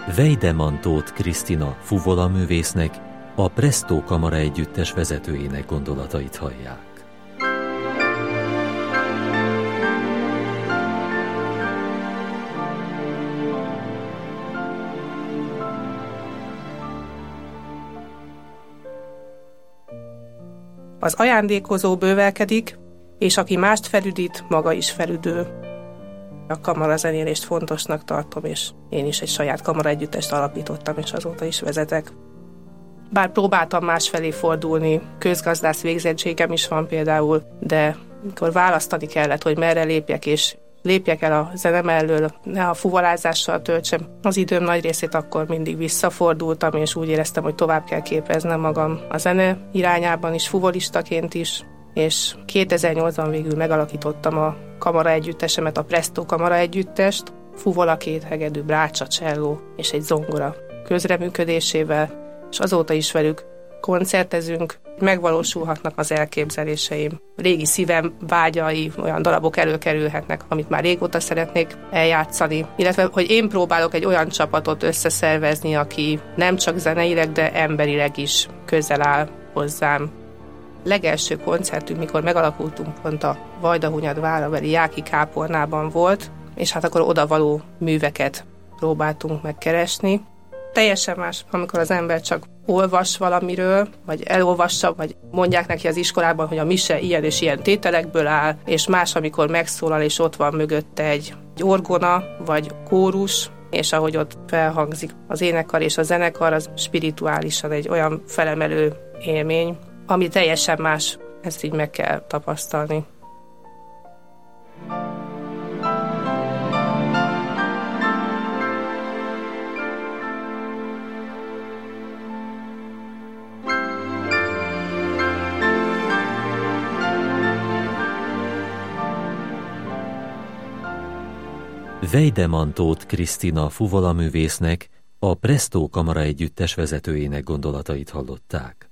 Vejdemann Tóth Krisztina fuvolaművésznek, a Presto Kamara Együttes vezetőjének gondolatait hallják. Az ajándékozó bővelkedik, és aki mást felüdít, maga is felüdül. A kamarazenélést fontosnak tartom, és én is egy saját kamaraegyüttest alapítottam, és azóta is vezetek. Bár próbáltam másfelé fordulni, közgazdász végzettségem is van például, de amikor választani kellett, hogy merre lépjek, és lépjek el a zene mellől, ne a fuvalázással töltsem az időm nagy részét, akkor mindig visszafordultam, és úgy éreztem, hogy tovább kell képeznem magam a zene irányában is, fuvolistaként is, és 2008-ban végül megalakítottam a kamara együttesemet, a Presto Kamara Együttest, fuvola, 2 hegedű, brácsa, cselló és egy zongora közreműködésével, és azóta is velük koncertezünk, megvalósulhatnak az elképzeléseim. Régi szívem vágyai, olyan darabok előkerülhetnek, amit már régóta szeretnék eljátszani, illetve hogy én próbálok egy olyan csapatot összeszervezni, aki nem csak zeneileg, de emberileg is közel áll hozzám. Legelső koncertünk, mikor megalakultunk, pont a Vajdahunyad várabeli Jáki kápolnában volt, és hát akkor odavaló műveket próbáltunk megkeresni. Teljesen más, amikor az ember csak olvas valamiről, vagy elolvassa, vagy mondják neki az iskolában, hogy a mise ilyen és ilyen tételekből áll, és más, amikor megszólal, és ott van mögötte egy orgona, vagy kórus, és ahogy ott felhangzik az énekkar és a zenekar, az spirituálisan egy olyan felemelő élmény, ami teljesen más, ezt így meg kell tapasztalni. Vejdemann Tóth Krisztina fuvolaművésznek, a Presto Kamara Együttes vezetőjének gondolatait hallották.